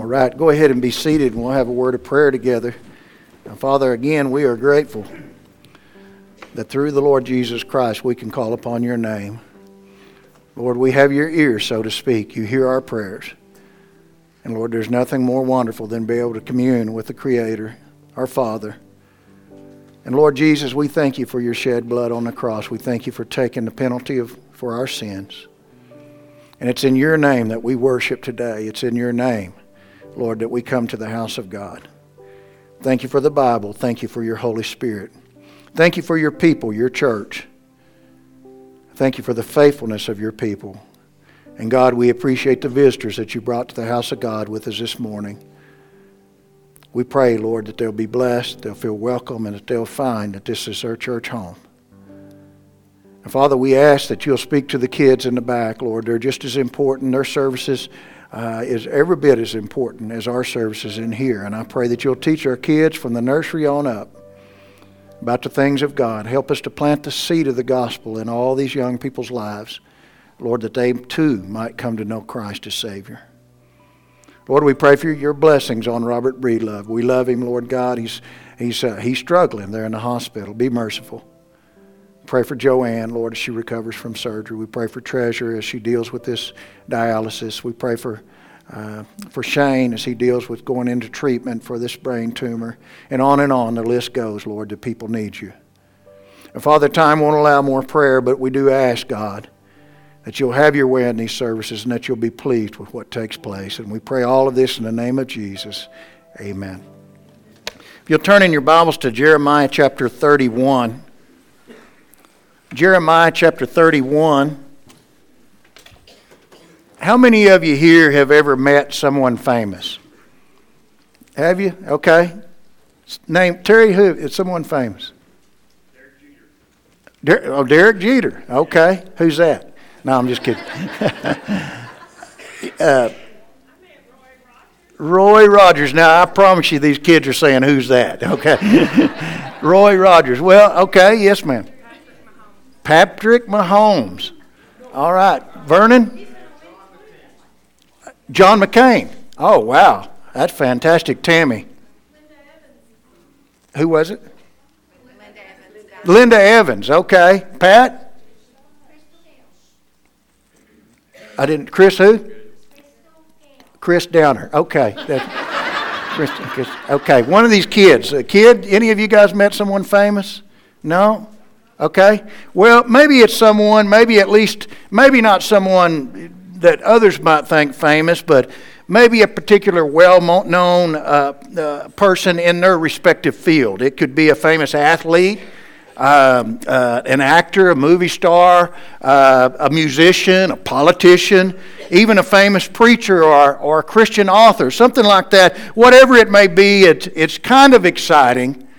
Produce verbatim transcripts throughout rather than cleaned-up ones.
right, go ahead and be seated and we'll have a word of prayer together. Now, Father, again, we are grateful that through the Lord Jesus Christ we can call upon your name. Lord, we have your ear, so to speak. You hear our prayers. And Lord, there's nothing more wonderful than be able to commune with the Creator, our Father. And Lord Jesus, we thank you for your shed blood on the cross. We thank you for taking the penalty of, for our sins. And it's in your name that we worship today. It's in your name, Lord, that we come to the house of God. Thank you for the Bible. Thank you for your Holy Spirit. Thank you for your people, your church. Thank you for the faithfulness of your people. And God, we appreciate the visitors that you brought to the house of God with us this morning. We pray, Lord, that they'll be blessed, they'll feel welcome, and that they'll find that this is their church home. And Father, we ask that you'll speak to the kids in the back, Lord. They're just as important. Their services uh, is every bit as important as our services in here. And I pray that you'll teach our kids from the nursery on up about the things of God. Help us to plant the seed of the gospel in all these young people's lives, Lord, that they too might come to know Christ as Savior. Lord, we pray for your blessings on Robert Breedlove. We love him, Lord God. He's, he's, uh, he's struggling there in the hospital. Be merciful. Pray for Joanne, Lord, as she recovers from surgery. We pray for Treasure as she deals with this dialysis. We pray for uh, for Shane as he deals with going into treatment for this brain tumor. And on and on the list goes, Lord, that people need you. And Father, time won't allow more prayer, but we do ask, God, that you'll have your way in these services and that you'll be pleased with what takes place. And we pray all of this in the name of Jesus. Amen. If you'll turn in your Bibles to Jeremiah chapter thirty-one. Jeremiah chapter thirty-one. How many of you here have ever met someone famous? Have you? Okay. Name, Terry, who is someone famous? Derek Jeter. Der, oh, Derek Jeter. Okay. Who's that? No, I'm just kidding. uh, Roy Rogers. Now, I promise you these kids are saying, who's that? Okay. Roy Rogers. Well, okay. Yes, ma'am. Patrick Mahomes. All right. Vernon? John McCain. Oh, wow. That's fantastic. Tammy. Who was it? Linda Evans. Linda Evans. Okay. Pat? I didn't. Chris who? Chris Downer. Okay. That's, Chris, Chris, okay. One of these kids. A kid? Any of you guys met someone famous? No? Okay. Well, maybe it's someone, maybe at least, maybe not someone that others might think famous, but maybe a particular well-known uh, uh, person in their respective field. It could be a famous athlete, um, uh, an actor, a movie star, uh, a musician, a politician, even a famous preacher or, or a Christian author, something like that. Whatever it may be, it's, it's kind of exciting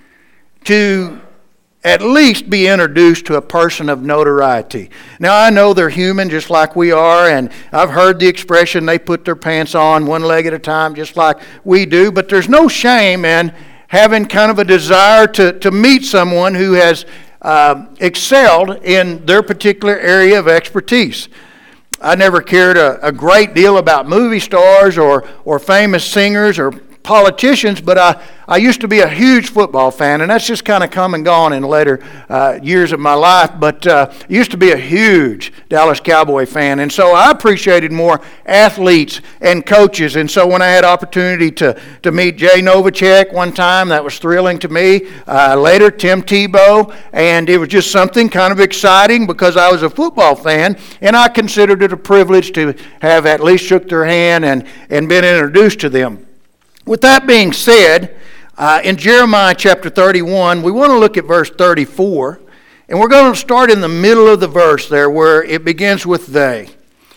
to at least be introduced to a person of notoriety. Now, I know they're human just like we are, and I've heard the expression, they put their pants on one leg at a time just like we do, but there's no shame in having kind of a desire to, to meet someone who has uh, excelled in their particular area of expertise. I never cared a, a great deal about movie stars or, or famous singers or politicians, but I, I used to be a huge football fan, and that's just kind of come and gone in later uh, years of my life, but uh, I used to be a huge Dallas Cowboy fan, and so I appreciated more athletes and coaches, and so when I had opportunity to, to meet Jay Novacek one time, that was thrilling to me. Uh, later, Tim Tebow, and it was just something kind of exciting because I was a football fan, and I considered it a privilege to have at least shook their hand and, and been introduced to them. With that being said, uh, in Jeremiah chapter thirty-one, we want to look at verse thirty-four, and we're going to start in the middle of the verse there where it begins with they.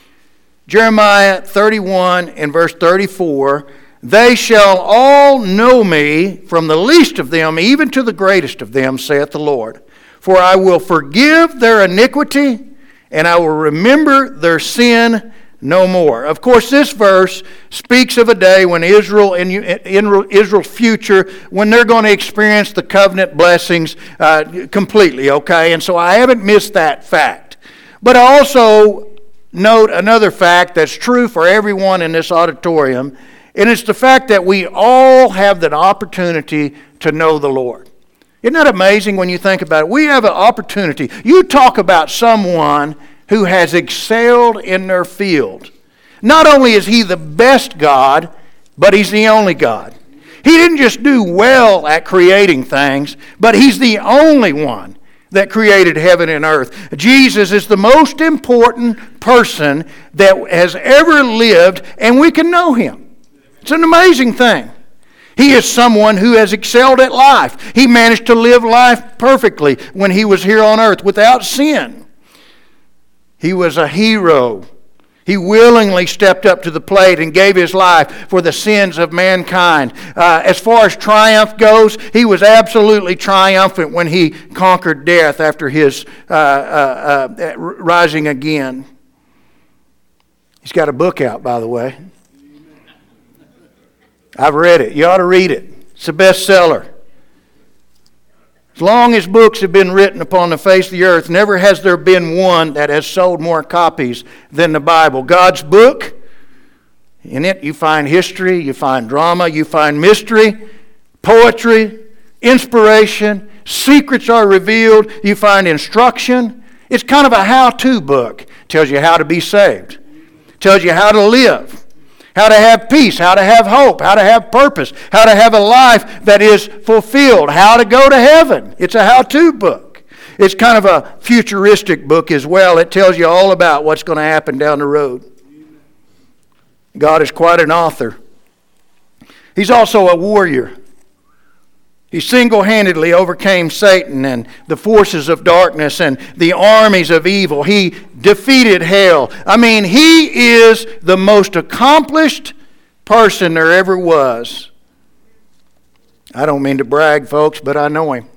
Jeremiah thirty-one and verse thirty-four, they shall all know me from the least of them even to the greatest of them, saith the Lord. For I will forgive their iniquity, and I will remember their sin no more. Of course, this verse speaks of a day when Israel, in, in Israel's future, when they're going to experience the covenant blessings uh, completely, okay? And so I haven't missed that fact. But I also note another fact that's true for everyone in this auditorium, And it's the fact that we all have that opportunity to know the Lord. Isn't that amazing when you think about it? We have an opportunity. You talk about someone who has excelled in their field. Not only is he the best God, but he's the only God. He didn't just do well at creating things, but he's the only one that created heaven and earth. Jesus is the most important person that has ever lived, and we can know him. It's an amazing thing. He is someone who has excelled at life. He managed to live life perfectly when he was here on earth without sin. He was a hero. He willingly stepped up to the plate and gave his life for the sins of mankind. Uh, as far as triumph goes, he was absolutely triumphant when he conquered death after his uh, uh, uh, rising again. He's got a book out, by the way. I've read it. You ought to read it. It's a bestseller. As long as books have been written upon the face of the earth, never has there been one that has sold more copies than the Bible. God's book, in it you find history, you find drama, you find mystery, poetry, inspiration, secrets are revealed, you find instruction. It's kind of a how-to book. It tells you how to be saved. It tells you how to live. How to have peace, how to have hope, how to have purpose, how to have a life that is fulfilled, how to go to heaven. It's a how-to book. It's kind of a futuristic book as well. It tells you all about what's going to happen down the road. God is quite an author. He's also a warrior. He single-handedly overcame Satan and the forces of darkness and the armies of evil. He defeated hell. I mean, he is the most accomplished person there ever was. I don't mean to brag, folks, but I know him.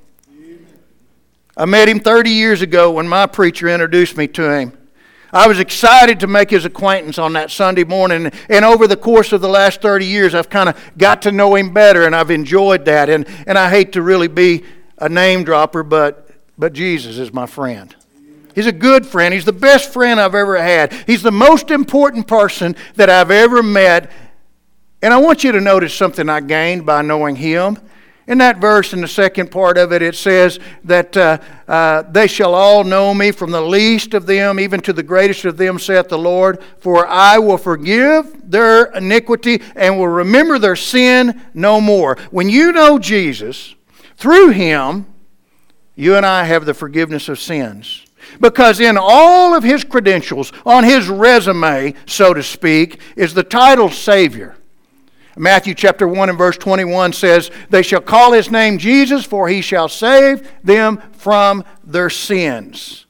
I met him thirty years ago when my preacher introduced me to him. I was excited to make his acquaintance on that Sunday morning. And over the course of the last thirty years, I've kind of got to know him better, and I've enjoyed that. And, and I hate to really be a name dropper, but, but Jesus is my friend. He's a good friend. He's the best friend I've ever had. He's the most important person that I've ever met. And I want you to notice something I gained by knowing him. In that verse, in the second part of it, it says that uh, uh, they shall all know me, from the least of them even to the greatest of them, saith the Lord. For I will forgive their iniquity and will remember their sin no more. When you know Jesus, through him, you and I have the forgiveness of sins. Because in all of his credentials, on his resume, so to speak, is the title Savior. Matthew chapter one and verse twenty-one says, they shall call his name Jesus, for he shall save them from their sins.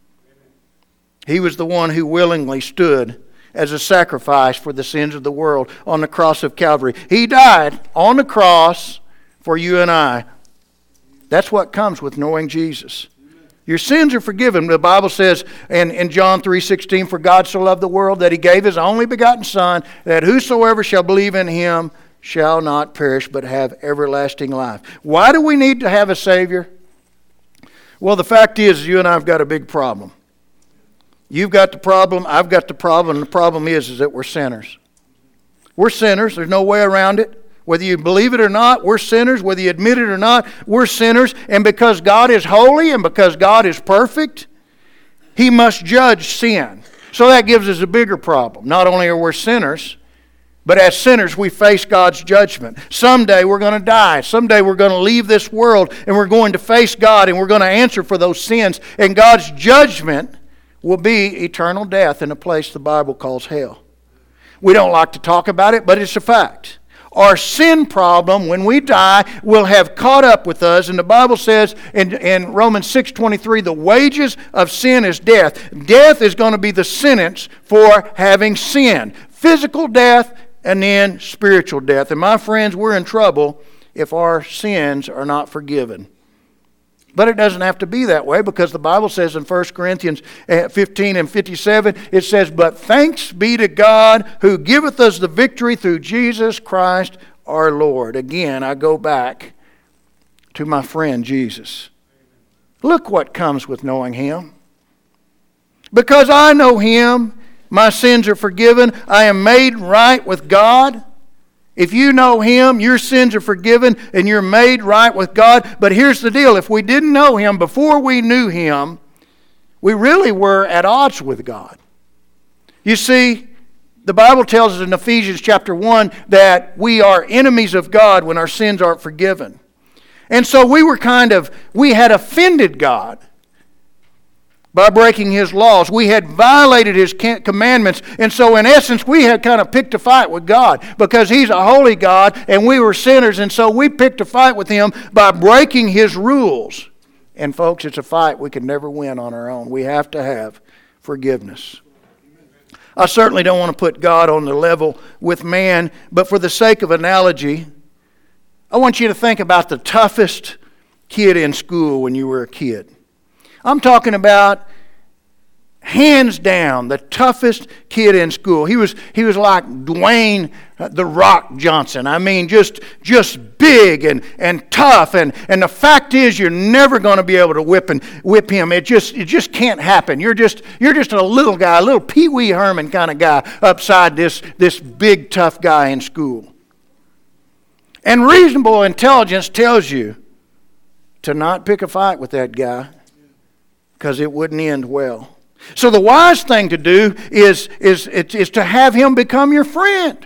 He was the one who willingly stood as a sacrifice for the sins of the world on the cross of Calvary. He died on the cross for you and I. That's what comes with knowing Jesus. Your sins are forgiven. The Bible says in, in John three sixteen, for God so loved the world that he gave his only begotten Son, that whosoever shall believe in him shall not perish but have everlasting life. Why do we need to have a Savior? Well, the fact is, you and I have got a big problem. You've got the problem, I've got the problem, and the problem is, is that we're sinners. We're sinners. There's no way around it. Whether you believe it or not, we're sinners. Whether you admit it or not, we're sinners. And because God is holy and because God is perfect, he must judge sin. So that gives us a bigger problem. Not only are we sinners, but as sinners we face God's judgment. Someday we're going to die. Someday we're going to leave this world and we're going to face God and we're going to answer for those sins. And God's judgment will be eternal death in a place the Bible calls hell. We don't like to talk about it, but it's a fact. Our sin problem, when we die, will have caught up with us. And the Bible says in, in Romans six twenty-three, the wages of sin is death. Death is going to be the sentence for having sinned. Physical death and then spiritual death. And my friends, we're in trouble if our sins are not forgiven. But it doesn't have to be that way, because the Bible says in First Corinthians fifteen and fifty-seven, it says, but thanks be to God who giveth us the victory through Jesus Christ our Lord. Again, I go back to my friend Jesus. Look what comes with knowing him. Because I know him, my sins are forgiven. I am made right with God. If you know Him, your sins are forgiven and you're made right with God. But here's the deal. If we didn't know Him before we knew Him, we really were at odds with God. You see, the Bible tells us in Ephesians chapter one that we are enemies of God when our sins aren't forgiven. And so we were kind of, we had offended God by breaking His laws. We had violated His commandments. And so in essence, we had kind of picked a fight with God because He's a holy God and we were sinners. And so we picked a fight with Him by breaking His rules. And folks, it's a fight we can never win on our own. We have to have forgiveness. I certainly don't want to put God on the level with man, but for the sake of analogy, I want you to think about the toughest kid in school when you were a kid. I'm talking about, hands down, the toughest kid in school. He was he was like Dwayne uh, The Rock Johnson. I mean, just just big and, and tough. And, and the fact is, you're never going to be able to whip and whip him. It just it just can't happen. You're just you're just a little guy, a little Pee Wee Herman kind of guy upside this this big tough guy in school. And reasonable intelligence tells you to not pick a fight with that guy because it wouldn't end well. So the wise thing to do is, is, is to have him become your friend.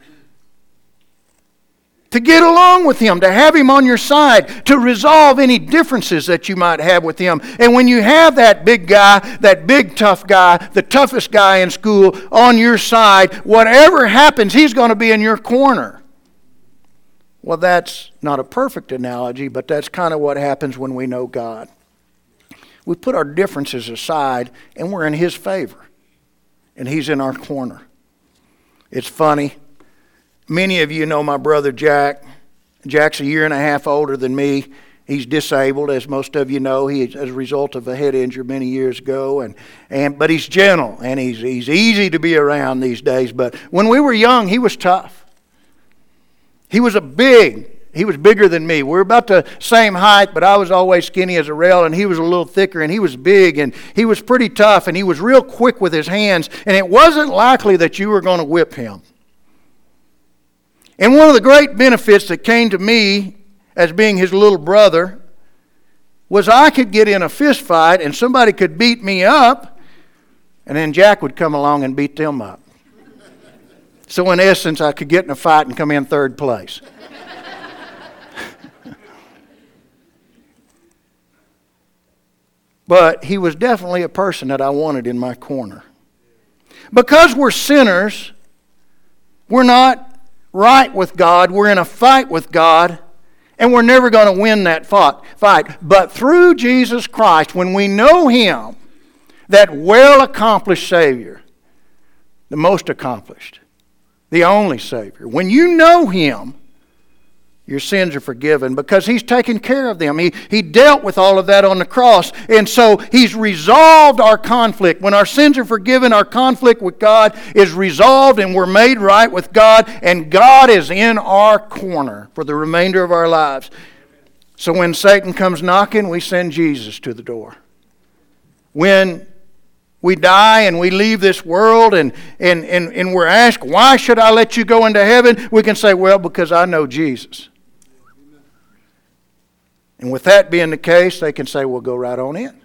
To get along with him, to have him on your side, to resolve any differences that you might have with him. And when you have that big guy, that big tough guy, the toughest guy in school on your side, whatever happens, he's going to be in your corner. Well, that's not a perfect analogy, but that's kind of what happens when we know God. We put our differences aside and we're in His favor. And He's in our corner. It's funny. Many of you know my brother Jack. Jack's a year and a half older than me. He's disabled, as most of you know. He, as a result of a head injury many years ago. And, and but he's gentle and he's, he's easy to be around these days. But when we were young, he was tough. He was a big He was bigger than me. We're about the same height, but I was always skinny as a rail, and he was a little thicker, and he was big, and he was pretty tough, and he was real quick with his hands, and it wasn't likely that you were going to whip him. And one of the great benefits that came to me as being his little brother was I could get in a fist fight, and somebody could beat me up, and then Jack would come along and beat them up. So in essence, I could get in a fight and come in third place. But he was definitely a person that I wanted in my corner. Because we're sinners, we're not right with God, we're in a fight with God, and we're never going to win that fight. But through Jesus Christ, when we know Him, that well-accomplished Savior, the most accomplished, the only Savior, when you know Him, your sins are forgiven because He's taken care of them. He, he dealt with all of that on the cross. And so He's resolved our conflict. When our sins are forgiven, our conflict with God is resolved and we're made right with God. And God is in our corner for the remainder of our lives. So when Satan comes knocking, we send Jesus to the door. When we die and we leave this world and, and, and, and we're asked, why should I let you go into heaven? We can say, well, because I know Jesus. And with that being the case, they can say, well, go right on in.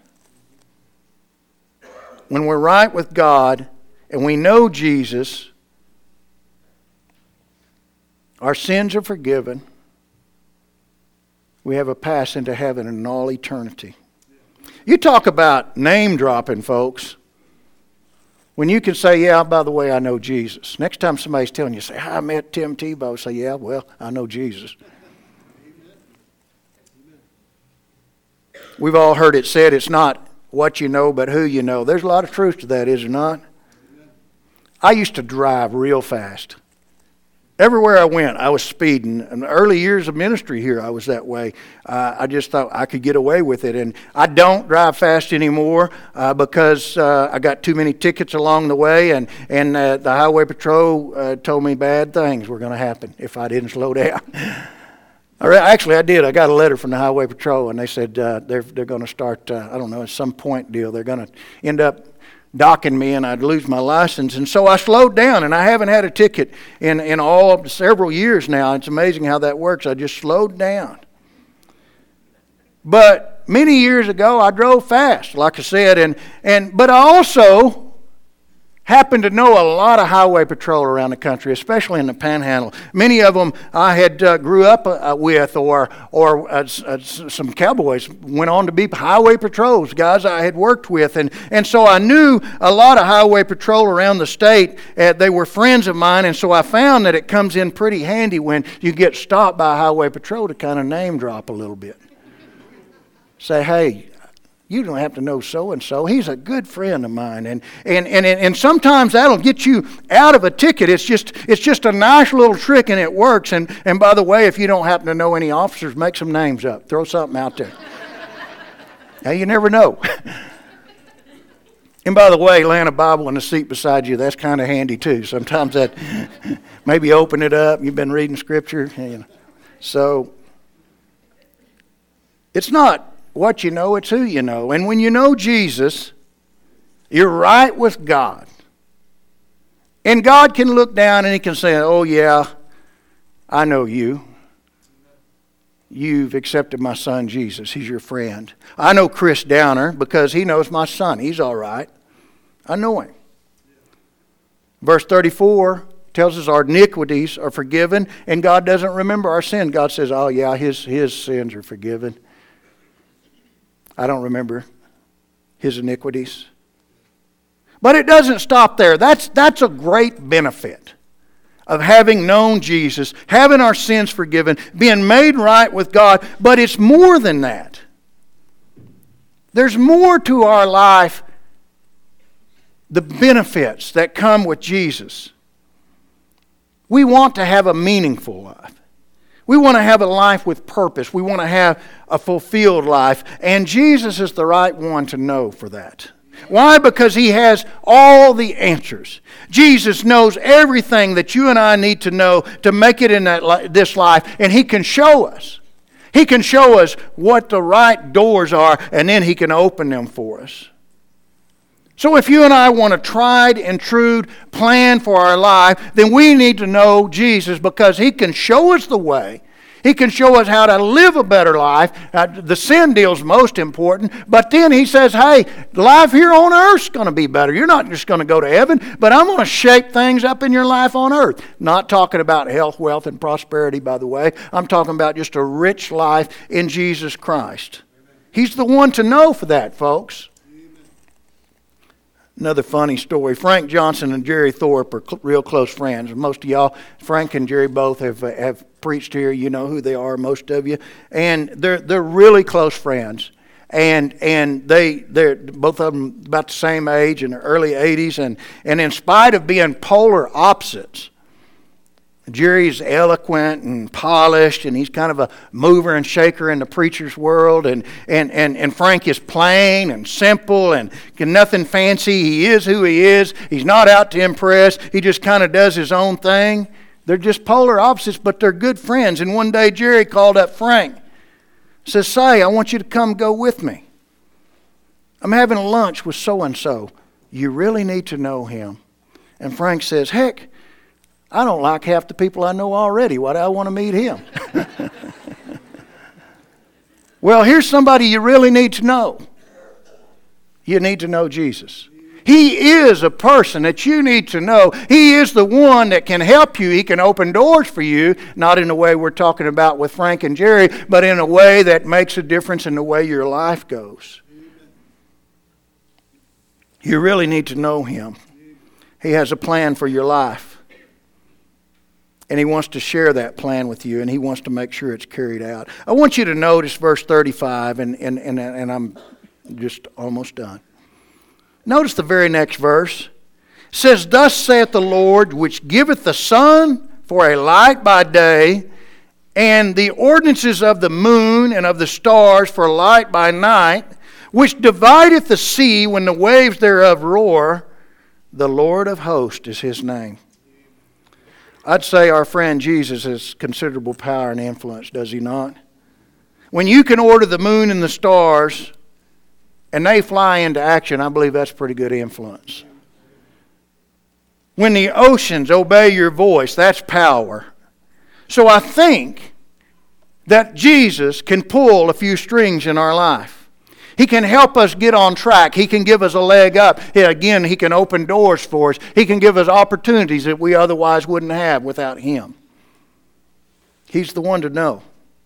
When we're right with God and we know Jesus, our sins are forgiven. We have a pass into heaven in all eternity. You talk about name dropping, folks. When you can say, yeah, by the way, I know Jesus. Next time somebody's telling you, say, I met Tim Tebow. Say, yeah, well, I know Jesus. We've all heard it said, it's not what you know, but who you know. There's a lot of truth to that, is there not? I used to drive real fast. Everywhere I went, I was speeding. In the early years of ministry here, I was that way. Uh, I just thought I could get away with it. And I don't drive fast anymore uh, because uh, I got too many tickets along the way. And, and uh, the Highway Patrol uh, told me bad things were going to happen if I didn't slow down. Actually, I did. I got a letter from the Highway Patrol, and they said uh, they're they're going to start, uh, I don't know, at some point deal. They're going to end up docking me and I'd lose my license. And so I slowed down, and I haven't had a ticket in, in all of several years now. It's amazing how that works. I just slowed down. But many years ago, I drove fast, like I said, and, and but I also happened to know a lot of highway patrol around the country, especially in the Panhandle. Many of them I had uh, grew up uh, with, or or uh, uh, some cowboys went on to be highway patrols, guys I had worked with, and and so I knew a lot of highway patrol around the state. Uh, they were friends of mine, and so I found that it comes in pretty handy when you get stopped by a highway patrol to kind of name drop a little bit. Say, hey, you don't have to know so-and-so. He's a good friend of mine. And, and, and, and sometimes that'll get you out of a ticket. It's just it's just a nice little trick, and it works. And, and by the way, if you don't happen to know any officers, make some names up. Throw something out there. Now, you never know. And by the way, laying a Bible in the seat beside you, that's kind of handy too. Sometimes that, maybe open it up. You've been reading Scripture. You know. So, it's not what you know, it's who you know. And when you know Jesus, you're right with God. And God can look down and He can say, oh yeah, I know you. You've accepted my son Jesus. He's your friend. I know Chris Downer because he knows my son. He's all right. I know him. Verse thirty-four tells us our iniquities are forgiven, and God doesn't remember our sin. God says, oh yeah, his, his sins are forgiven. I don't remember his iniquities. But it doesn't stop there. That's, that's a great benefit of having known Jesus, having our sins forgiven, being made right with God. But it's more than that. There's more to our life, the benefits that come with Jesus. We want to have a meaningful life. We want to have a life with purpose. We want to have a fulfilled life. And Jesus is the right one to know for that. Why? Because He has all the answers. Jesus knows everything that you and I need to know to make it in that this life. And He can show us. He can show us what the right doors are, and then He can open them for us. So if you and I want a tried and true plan for our life, then we need to know Jesus, because He can show us the way. He can show us how to live a better life. Uh, the sin deal's most important. But then He says, hey, life here on earth's going to be better. You're not just going to go to heaven, but I'm going to shape things up in your life on earth. Not talking about health, wealth, and prosperity, by the way. I'm talking about just a rich life in Jesus Christ. He's the one to know for that, folks. Another funny story. Frank Johnson and Jerry Thorpe are cl- real close friends. Most of y'all, Frank and Jerry both have uh, have preached here. You know who they are, most of you. And they're they're really close friends. And and they they're both of them about the same age, in their early eighties. And and in spite of being polar opposites, Jerry's eloquent and polished, and he's kind of a mover and shaker in the preacher's world. And, and, and, and Frank is plain and simple and nothing fancy. He is who he is. He's not out to impress. He just kind of does his own thing. They're just polar opposites, but they're good friends. And one day Jerry called up Frank. Says, say, I want you to come go with me. I'm having a lunch with so-and-so. You really need to know him. And Frank says, heck, I don't like half the people I know already. Why do I want to meet him? Well, here's somebody you really need to know. You need to know Jesus. He is a person that you need to know. He is the one that can help you. He can open doors for you, not in the way we're talking about with Frank and Jerry, but in a way that makes a difference in the way your life goes. You really need to know Him. He has a plan for your life. And He wants to share that plan with you, and He wants to make sure it's carried out. I want you to notice verse thirty-five, and, and, and, and I'm just almost done. Notice the very next verse. It says, thus saith the Lord, which giveth the sun for a light by day, and the ordinances of the moon and of the stars for light by night, which divideth the sea when the waves thereof roar. The Lord of hosts is His name. I'd say our friend Jesus has considerable power and influence, does He not? When you can order the moon and the stars and they fly into action, I believe that's pretty good influence. When the oceans obey your voice, that's power. So I think that Jesus can pull a few strings in our life. He can help us get on track. He can give us a leg up. He, again, He can open doors for us. He can give us opportunities that we otherwise wouldn't have without Him. He's the one to know.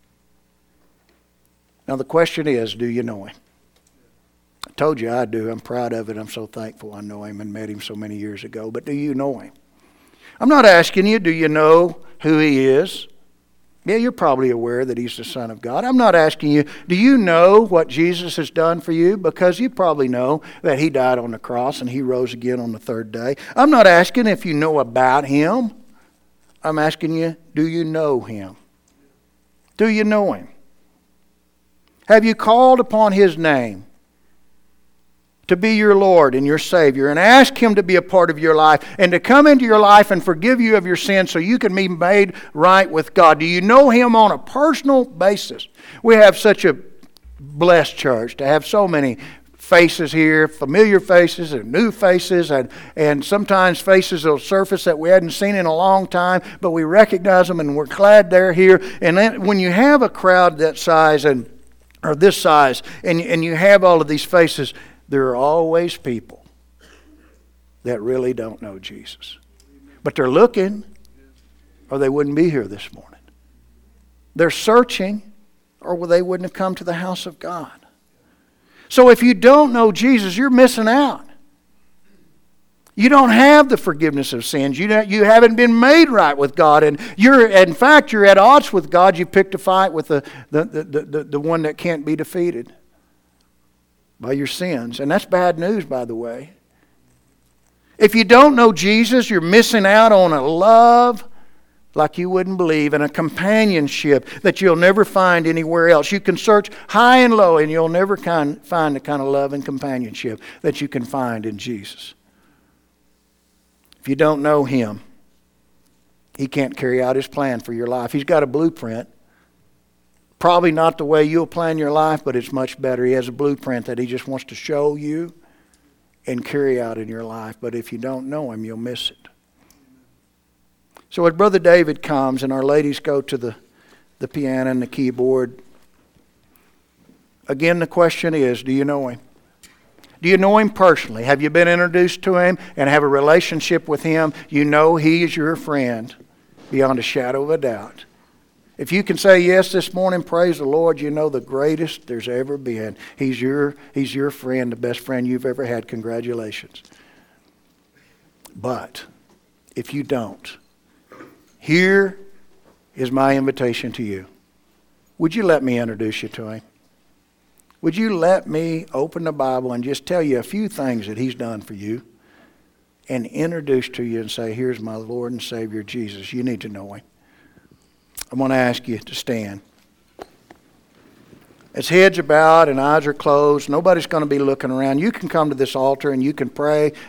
Now the question is, do you know Him? I told you I do. I'm proud of it. I'm so thankful I know Him and met Him so many years ago. But do you know Him? I'm not asking you, do you know who He is? Yeah, you're probably aware that He's the Son of God. I'm not asking you, do you know what Jesus has done for you? Because you probably know that He died on the cross and He rose again on the third day. I'm not asking if you know about Him. I'm asking you, do you know Him? Do you know Him? Have you called upon His name to be your Lord and your Savior and ask Him to be a part of your life and to come into your life and forgive you of your sins so you can be made right with God? Do you know Him on a personal basis? We have such a blessed church to have so many faces here, familiar faces and new faces, and, and sometimes faces that will surface that we hadn't seen in a long time, but we recognize them and we're glad they're here. And then when you have a crowd that size and or this size, and, and you have all of these faces, there are always people that really don't know Jesus. But they're looking, or they wouldn't be here this morning. They're searching, or they wouldn't have come to the house of God. So if you don't know Jesus, you're missing out. You don't have the forgiveness of sins. You don't, you haven't been made right with God. And you're, in fact, you're at odds with God. You picked a fight with the, the, the, the, the one that can't be defeated by your sins. And that's bad news, by the way. If you don't know Jesus, you're missing out on a love like you wouldn't believe, and a companionship that you'll never find anywhere else. You can search high and low, and you'll never kind, find the kind of love and companionship that you can find in Jesus. If you don't know Him, He can't carry out His plan for your life. He's got a blueprint. Probably not the way you'll plan your life, but it's much better. He has a blueprint that He just wants to show you and carry out in your life. But if you don't know Him, you'll miss it. So as Brother David comes and our ladies go to the, the piano and the keyboard, again the question is, do you know Him? Do you know Him personally? Have you been introduced to Him and have a relationship with Him? You know He is your friend beyond a shadow of a doubt. If you can say yes this morning, praise the Lord, you know the greatest there's ever been. He's your, he's your friend, the best friend you've ever had. Congratulations. But if you don't, here is my invitation to you. Would you let me introduce you to Him? Would you let me open the Bible and just tell you a few things that He's done for you and introduce to you and say, here's my Lord and Savior Jesus. You need to know Him. I'm going to ask you to stand. As heads are bowed and eyes are closed, nobody's going to be looking around. You can come to this altar and you can pray